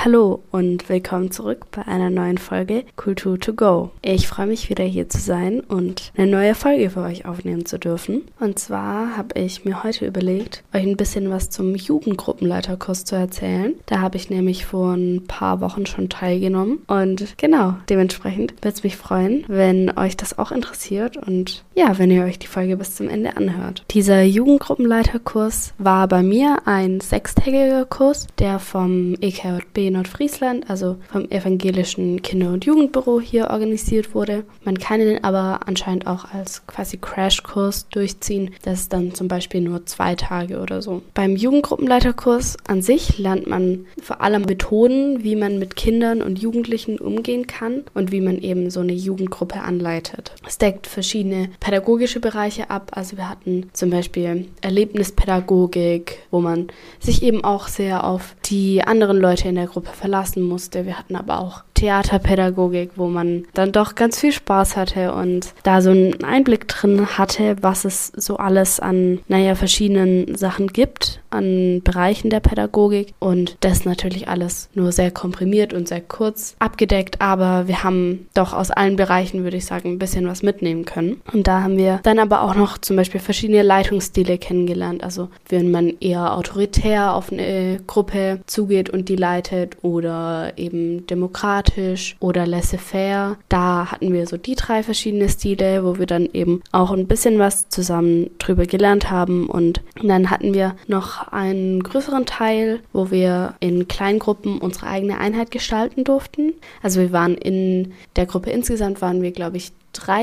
Hallo und willkommen zurück bei einer neuen Folge Kultur to go. Ich freue mich wieder hier zu sein und eine neue Folge für euch aufnehmen zu dürfen. Und zwar habe ich mir heute überlegt, euch ein bisschen was zum Jugendgruppenleiterkurs zu erzählen. Da habe ich nämlich vor ein paar Wochen schon teilgenommen und genau, dementsprechend würde es mich freuen, wenn euch das auch interessiert und ja, wenn ihr euch die Folge bis zum Ende anhört. Dieser Jugendgruppenleiterkurs war bei mir ein 6-tägiger Kurs, der vom EKJB Nordfriesland, also vom Evangelischen Kinder- und Jugendbüro hier organisiert wurde. Man kann ihn aber anscheinend auch als quasi Crashkurs durchziehen. Das ist dann zum Beispiel nur 2 Tage oder so. Beim Jugendgruppenleiterkurs an sich lernt man vor allem Methoden, wie man mit Kindern und Jugendlichen umgehen kann und wie man eben so eine Jugendgruppe anleitet. Es deckt verschiedene pädagogische Bereiche ab. Also wir hatten zum Beispiel Erlebnispädagogik, wo man sich eben auch sehr auf die anderen Leute in der Gruppe verlassen musste. Wir hatten aber auch Theaterpädagogik, wo man dann doch ganz viel Spaß hatte und da so einen Einblick drin hatte, was es so alles an, verschiedenen Sachen gibt, an Bereichen der Pädagogik und das natürlich alles nur sehr komprimiert und sehr kurz abgedeckt, aber wir haben doch aus allen Bereichen, würde ich sagen, ein bisschen was mitnehmen können. Und da haben wir dann aber auch noch zum Beispiel verschiedene Leitungsstile kennengelernt, also wenn man eher autoritär auf eine Gruppe zugeht und die leitet oder eben demokratisch oder laissez-faire. Da hatten wir so die 3 verschiedene Stile, wo wir dann eben auch ein bisschen was zusammen drüber gelernt haben und dann hatten wir noch einen größeren Teil, wo wir in Kleingruppen unsere eigene Einheit gestalten durften. Also wir waren in der Gruppe insgesamt glaube ich,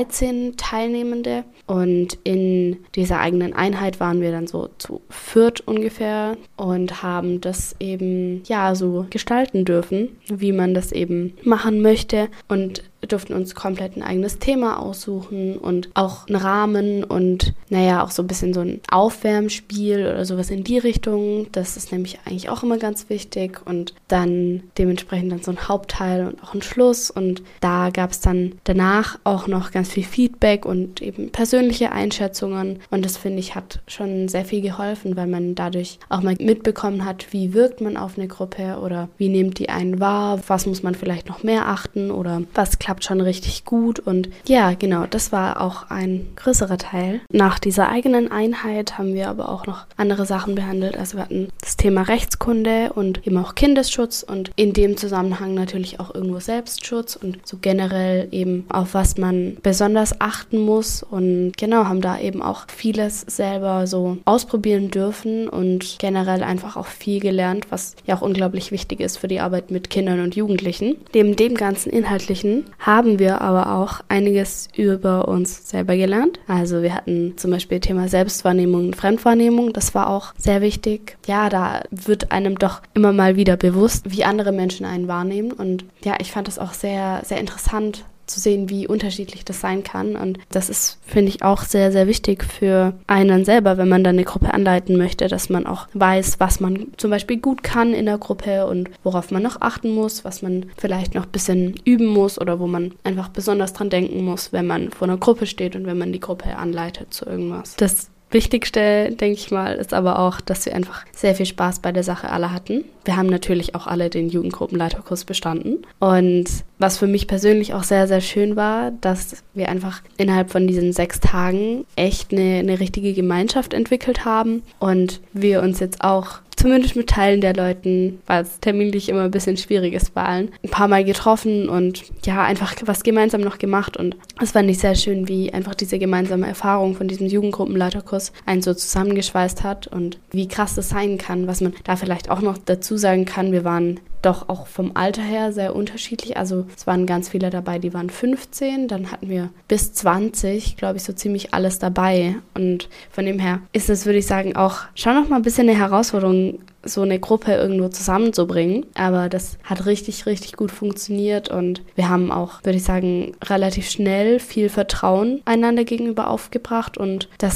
13 Teilnehmende und in dieser eigenen Einheit waren wir dann so zu 4 ungefähr und haben das eben so gestalten dürfen, wie man das eben machen möchte und durften uns komplett ein eigenes Thema aussuchen und auch einen Rahmen und auch so ein bisschen so ein Aufwärmspiel oder sowas in die Richtung. Das ist nämlich eigentlich auch immer ganz wichtig und dann dementsprechend dann so ein Hauptteil und auch ein Schluss und da gab es dann danach auch noch ganz viel Feedback und eben persönliche Einschätzungen und das finde ich hat schon sehr viel geholfen, weil man dadurch auch mal mitbekommen hat, wie wirkt man auf eine Gruppe oder wie nimmt die einen wahr, was muss man vielleicht noch mehr achten oder was klappt schon richtig gut und ja, genau, das war auch ein größerer Teil. Nach dieser eigenen Einheit haben wir aber auch noch andere Sachen behandelt, also wir hatten das Thema Rechtskunde und eben auch Kindesschutz und in dem Zusammenhang natürlich auch irgendwo Selbstschutz und so generell eben auf was man besonders achten muss und genau, haben da eben auch vieles selber so ausprobieren dürfen und generell einfach auch viel gelernt, was ja auch unglaublich wichtig ist für die Arbeit mit Kindern und Jugendlichen. Neben dem ganzen Inhaltlichen haben wir aber auch einiges über uns selber gelernt. Also wir hatten zum Beispiel Thema Selbstwahrnehmung und Fremdwahrnehmung, das war auch sehr wichtig. Ja, da wird einem doch immer mal wieder bewusst, wie andere Menschen einen wahrnehmen und ja, ich fand das auch sehr, sehr interessant zu sehen, wie unterschiedlich das sein kann und das ist, finde ich, auch sehr, sehr wichtig für einen selber, wenn man dann eine Gruppe anleiten möchte, dass man auch weiß, was man zum Beispiel gut kann in der Gruppe und worauf man noch achten muss, was man vielleicht noch ein bisschen üben muss oder wo man einfach besonders dran denken muss, wenn man vor einer Gruppe steht und wenn man die Gruppe anleitet zu irgendwas. Das Wichtigste, denke ich mal, ist aber auch, dass wir einfach sehr viel Spaß bei der Sache alle hatten. Wir haben natürlich auch alle den Jugendgruppenleiterkurs bestanden. Und was für mich persönlich auch sehr, sehr schön war, dass wir einfach innerhalb von diesen 6 Tagen echt eine richtige Gemeinschaft entwickelt haben und wir uns jetzt auch zumindest mit Teilen der Leuten, weil es terminlich immer ein bisschen schwierig ist bei allen, ein paar Mal getroffen und ja, einfach was gemeinsam noch gemacht und das fand ich sehr schön, wie einfach diese gemeinsame Erfahrung von diesem Jugendgruppenleiterkurs einen so zusammengeschweißt hat und wie krass das sein kann, was man da vielleicht auch noch dazu sagen kann, wir waren doch auch vom Alter her sehr unterschiedlich. Also es waren ganz viele dabei, die waren 15, dann hatten wir bis 20, glaube ich, so ziemlich alles dabei. Und von dem her ist es, würde ich sagen, auch schon noch mal ein bisschen eine Herausforderung, so eine Gruppe irgendwo zusammenzubringen. Aber das hat richtig, richtig gut funktioniert und wir haben auch, würde ich sagen, relativ schnell viel Vertrauen einander gegenüber aufgebracht und das hat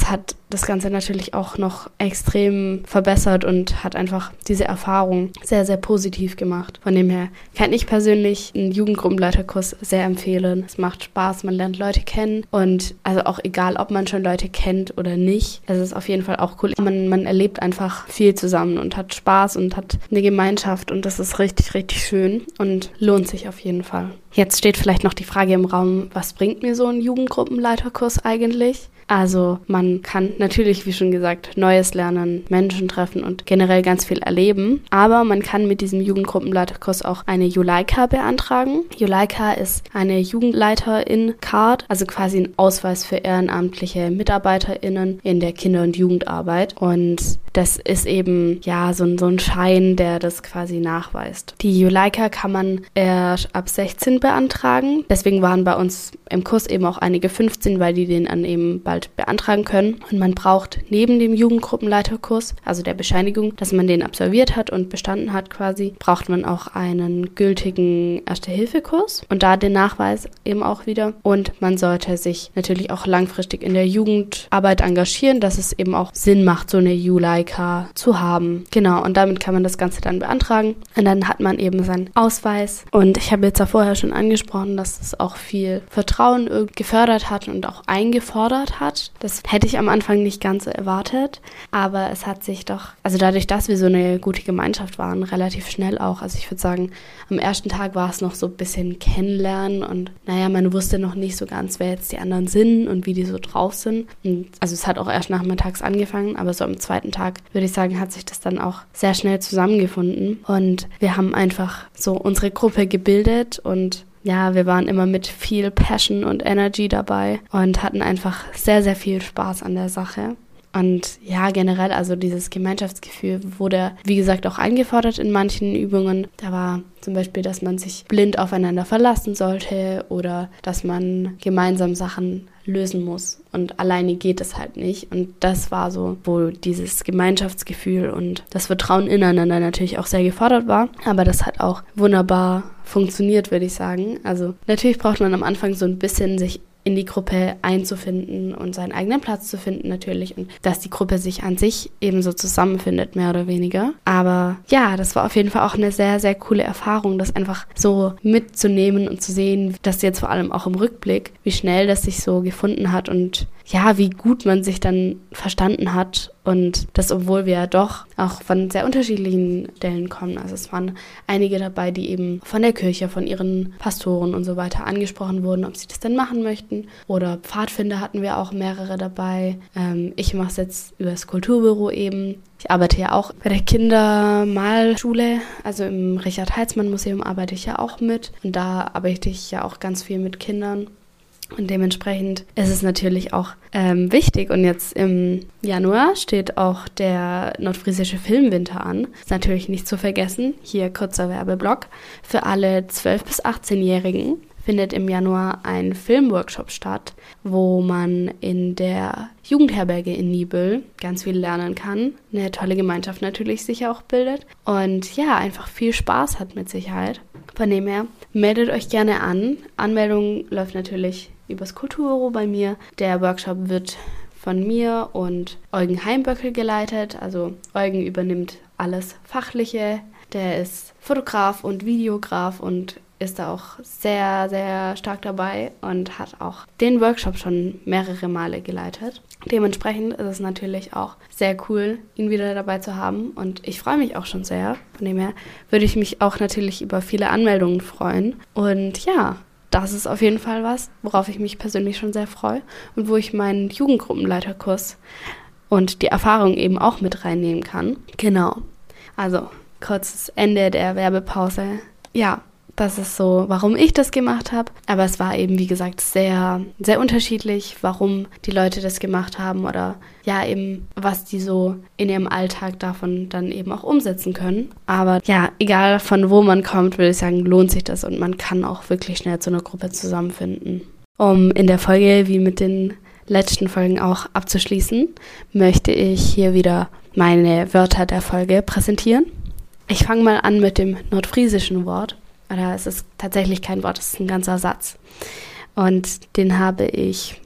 das Ganze natürlich auch noch extrem verbessert und hat einfach diese Erfahrung sehr, sehr positiv gemacht. Von dem her kann ich persönlich einen Jugendgruppenleiterkurs sehr empfehlen. Es macht Spaß, man lernt Leute kennen und also auch egal, ob man schon Leute kennt oder nicht, es ist auf jeden Fall auch cool. Man erlebt einfach viel zusammen und hat Spaß und hat eine Gemeinschaft und das ist richtig, richtig schön und lohnt sich auf jeden Fall. Jetzt steht vielleicht noch die Frage im Raum, was bringt mir so ein Jugendgruppenleiterkurs eigentlich? Also man kann natürlich, wie schon gesagt, Neues lernen, Menschen treffen und generell ganz viel erleben. Aber man kann mit diesem Jugendgruppenleiterkurs auch eine Juleika beantragen. Juleika ist eine Jugendleiterin-Card, also quasi ein Ausweis für ehrenamtliche MitarbeiterInnen in der Kinder- und Jugendarbeit. Und das ist eben ja so ein Schein, der das quasi nachweist. Die Juleika kann man erst ab 16 beantragen. Deswegen waren bei uns im Kurs eben auch einige 15, weil die den dann eben bald beantragen können. Und man braucht neben dem Jugendgruppenleiterkurs, also der Bescheinigung, dass man den absolviert hat und bestanden hat quasi, braucht man auch einen gültigen Erste-Hilfe-Kurs und da den Nachweis eben auch wieder. Und man sollte sich natürlich auch langfristig in der Jugendarbeit engagieren, dass es eben auch Sinn macht, so eine Juleika zu haben. Genau, und damit kann man das Ganze dann beantragen. Und dann hat man eben seinen Ausweis. Und ich habe jetzt ja vorher schon angesprochen, dass es auch viel Vertrauen gefördert hat und auch eingefordert hat. Das hätte ich am Anfang nicht ganz so erwartet, aber es hat sich doch, also dadurch, dass wir so eine gute Gemeinschaft waren, relativ schnell auch, also ich würde sagen, am ersten Tag war es noch so ein bisschen kennenlernen und naja, man wusste noch nicht so ganz, wer jetzt die anderen sind und wie die so drauf sind. Und also es hat auch erst nachmittags angefangen, aber so am zweiten Tag, würde ich sagen, hat sich das dann auch sehr schnell zusammengefunden und wir haben einfach so unsere Gruppe gebildet und ja, wir waren immer mit viel Passion und Energy dabei und hatten einfach sehr, sehr viel Spaß an der Sache. Und ja, generell, also dieses Gemeinschaftsgefühl wurde, wie gesagt, auch eingefordert in manchen Übungen. Da war zum Beispiel, dass man sich blind aufeinander verlassen sollte oder dass man gemeinsam Sachen lösen muss. Und alleine geht es halt nicht. Und das war so, wo dieses Gemeinschaftsgefühl und das Vertrauen ineinander natürlich auch sehr gefordert war. Aber das hat auch wunderbar funktioniert, würde ich sagen. Also natürlich braucht man am Anfang so ein bisschen sich in die Gruppe einzufinden und seinen eigenen Platz zu finden natürlich und dass die Gruppe sich an sich eben so zusammenfindet, mehr oder weniger. Aber ja, das war auf jeden Fall auch eine sehr, sehr coole Erfahrung, das einfach so mitzunehmen und zu sehen, dass jetzt vor allem auch im Rückblick, wie schnell das sich so gefunden hat und ja, wie gut man sich dann verstanden hat und das, obwohl wir ja doch auch von sehr unterschiedlichen Stellen kommen. Also es waren einige dabei, die eben von der Kirche, von ihren Pastoren und so weiter angesprochen wurden, ob sie das denn machen möchten. Oder Pfadfinder hatten wir auch mehrere dabei. Ich mache es jetzt über das Kulturbüro eben. Ich arbeite ja auch bei der Kindermalschule, also im Richard-Heitzmann-Museum arbeite ich ja auch mit. Und da arbeite ich ja auch ganz viel mit Kindern. Und dementsprechend ist es natürlich auch wichtig. Und jetzt im Januar steht auch der nordfriesische Filmwinter an. Ist natürlich nicht zu vergessen. Hier kurzer Werbeblock. Für alle 12- bis 18-Jährigen findet im Januar ein Filmworkshop statt, wo man in der Jugendherberge in Nibel ganz viel lernen kann. Eine tolle Gemeinschaft natürlich sich auch bildet. Und ja, einfach viel Spaß hat mit Sicherheit. Von dem her, meldet euch gerne an. Anmeldung läuft natürlich übers Kulturbüro bei mir. Der Workshop wird von mir und Eugen Heimböckel geleitet. Also Eugen übernimmt alles Fachliche. Der ist Fotograf und Videograf und ist da auch sehr, sehr stark dabei und hat auch den Workshop schon mehrere Male geleitet. Dementsprechend ist es natürlich auch sehr cool, ihn wieder dabei zu haben und ich freue mich auch schon sehr. Von dem her würde ich mich auch natürlich über viele Anmeldungen freuen. Und ja, das ist auf jeden Fall was, worauf ich mich persönlich schon sehr freue und wo ich meinen Jugendgruppenleiterkurs und die Erfahrung eben auch mit reinnehmen kann. Genau, also kurzes Ende der Werbepause. Ja, das ist so, warum ich das gemacht habe. Aber es war eben, wie gesagt, sehr, sehr unterschiedlich, warum die Leute das gemacht haben oder ja eben, was die so in ihrem Alltag davon dann eben auch umsetzen können. Aber ja, egal von wo man kommt, würde ich sagen, lohnt sich das und man kann auch wirklich schnell zu einer Gruppe zusammenfinden. Um in der Folge, wie mit den letzten Folgen auch abzuschließen, möchte ich hier wieder meine Wörter der Folge präsentieren. Ich fange mal an mit dem nordfriesischen Wort. Oder es ist tatsächlich kein Wort, es ist ein ganzer Satz. Und den habe ich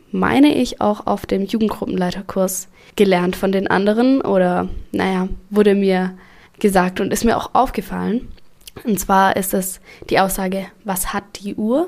meine ich, auch auf dem Jugendgruppenleiterkurs gelernt von den anderen oder, wurde mir gesagt und ist mir auch aufgefallen. Und zwar ist es die Aussage, was hat die Uhr?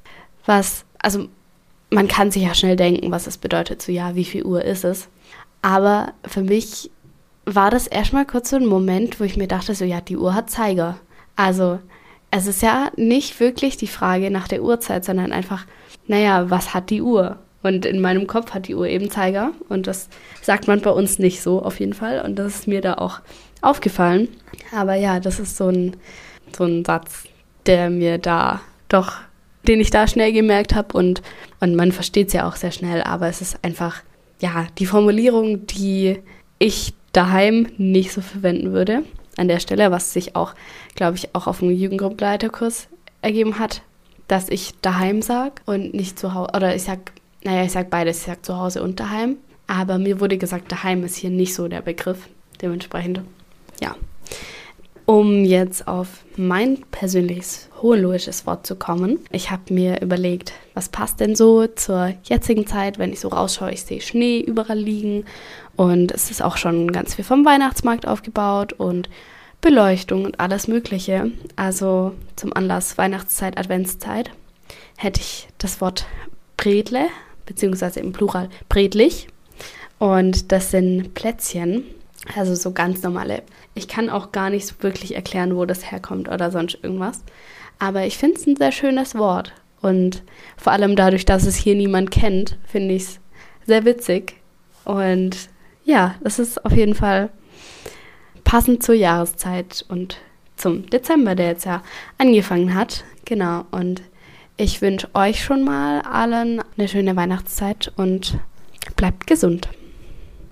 Man kann sich ja schnell denken, was es bedeutet, so ja, wie viel Uhr ist es? Aber für mich war das erstmal kurz so ein Moment, wo ich mir dachte, so ja, die Uhr hat Zeiger. Also es ist ja nicht wirklich die Frage nach der Uhrzeit, sondern einfach, was hat die Uhr? Und in meinem Kopf hat die Uhr eben Zeiger und das sagt man bei uns nicht so auf jeden Fall und das ist mir da auch aufgefallen. Aber ja, das ist so ein Satz, den ich da schnell gemerkt habe und man versteht es ja auch sehr schnell, aber es ist einfach, die Formulierung, die ich daheim nicht so verwenden würde an der Stelle, was sich auch, glaube ich, auch auf dem Jugendgruppenleiterkurs ergeben hat, dass ich daheim sage und nicht zu Hause, oder ich sage beides, ich sage zu Hause und daheim, aber mir wurde gesagt, daheim ist hier nicht so der Begriff, dementsprechend, ja. Um jetzt auf mein persönliches hohenlohisches Wort zu kommen. Ich habe mir überlegt, was passt denn so zur jetzigen Zeit, wenn ich so rausschaue, ich sehe Schnee überall liegen und es ist auch schon ganz viel vom Weihnachtsmarkt aufgebaut und Beleuchtung und alles Mögliche. Also zum Anlass Weihnachtszeit, Adventszeit hätte ich das Wort Bredle, beziehungsweise im Plural bredlich und das sind Plätzchen. Also so ganz normale. Ich kann auch gar nicht so wirklich erklären, wo das herkommt oder sonst irgendwas. Aber ich finde es ein sehr schönes Wort. Und vor allem dadurch, dass es hier niemand kennt, finde ich es sehr witzig. Und ja, das ist auf jeden Fall passend zur Jahreszeit und zum Dezember, der jetzt ja angefangen hat. Genau. Und ich wünsche euch schon mal allen eine schöne Weihnachtszeit und bleibt gesund.